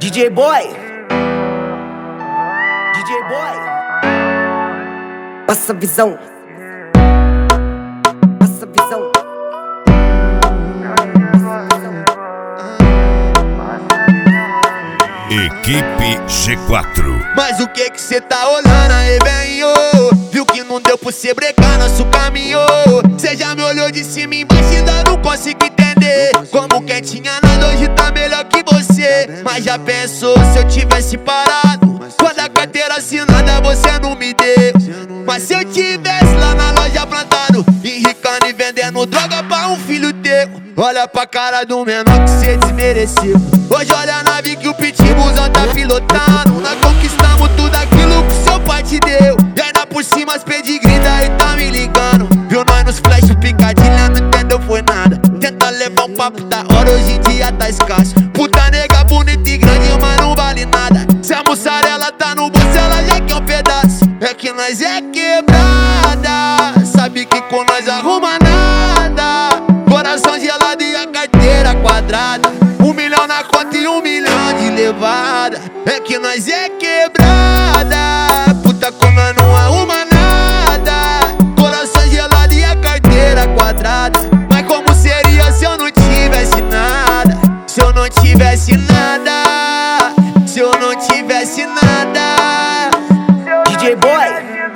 DJ Boy, DJ Boy, passa a visão, passa a visão. Equipe G4. Mas o que cê tá olhando aí, velho? Viu que não deu pra cê brecar nosso caminho. Cê já me olhou de cima e embaixo e ainda não consigo entender. Como quem tinha nada hoje tá melhor que você. Mas já pensou se eu tivesse parado? Quando a carteira assinada você não me deu. Mas se eu tivesse lá na loja plantado, enricando e vendendo droga pra um filho teu. Olha pra cara do menor que cê desmereceu. Hoje olha a nave que o pitbullzão tá pilotando. Nós conquistamos tudo aquilo que seu pai te deu. E ainda por cima as pedigree daí tá me ligando. Viu nós nos flash picadilha, não entendeu foi nada. Tenta levar um papo da hora, hoje em dia tá escasso. Puta nega bonita e grande, mas não vale nada. Se a mussarela tá no bolso, ela já quer um pedaço. É que nós é quebrada, sabe que com nós arruma nada. Coração gelado e a carteira quadrada. 1 milhão na conta e 1 milhão de levada. É que nós é quebrada, puta com nós não arruma nada. Coração gelado e a carteira quadrada. Mas como seria se eu não tivesse nada? Se eu não tivesse nada, se eu não tivesse nada. DJ Boy,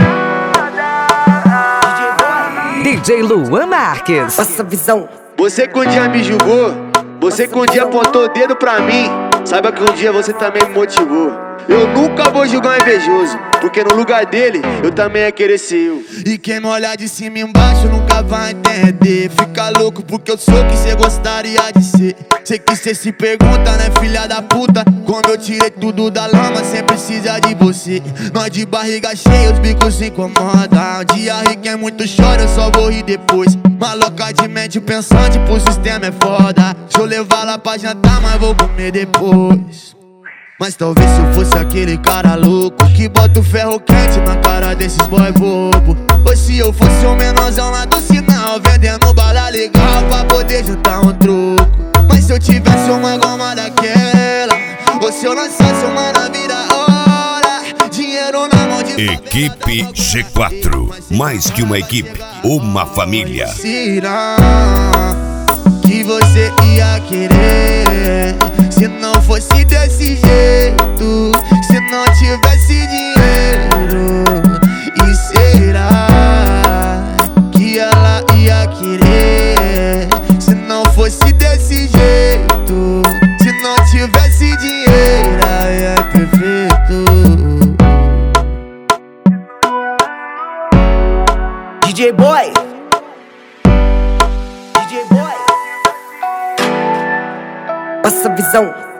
DJ Luan Marques. passa a visão. Você que um dia me julgou, você que um dia apontou o dedo pra mim, saiba que um dia você também me motivou. Eu nunca vou julgar um invejoso, porque no lugar dele, eu também ia querer ser eu. E quem me olhar de cima e embaixo nunca vai entender. Fica louco porque eu sou o que cê gostaria de ser. Sei que cê se pergunta, né, filha da puta? Como eu tirei tudo da lama sem precisar de você. Nós de barriga cheia, os bicos se incomodam. Um dia ri quem muito chora, eu só vou rir depois. Maloca de mente pensante pro sistema é foda. Deixa eu levar lá pra jantar, mas vou comer depois. Mas talvez se eu fosse aquele cara louco que bota o ferro quente na cara desses boy bobo. Ou se eu fosse um menorzão lá do sinal vendendo bala legal pra poder juntar um troco. Mas se eu tivesse uma goma daquela, ou se eu lançasse uma na hora, dinheiro na mão de Equipe G4. Mais que uma equipe, uma família. será que você ia querer se não fosse desse jeito? Se não tivesse dinheiro? E será que ela ia querer se não fosse desse jeito? Se não tivesse dinheiro, é perfeito. DJ Boy, DJ Boy, passa a visão.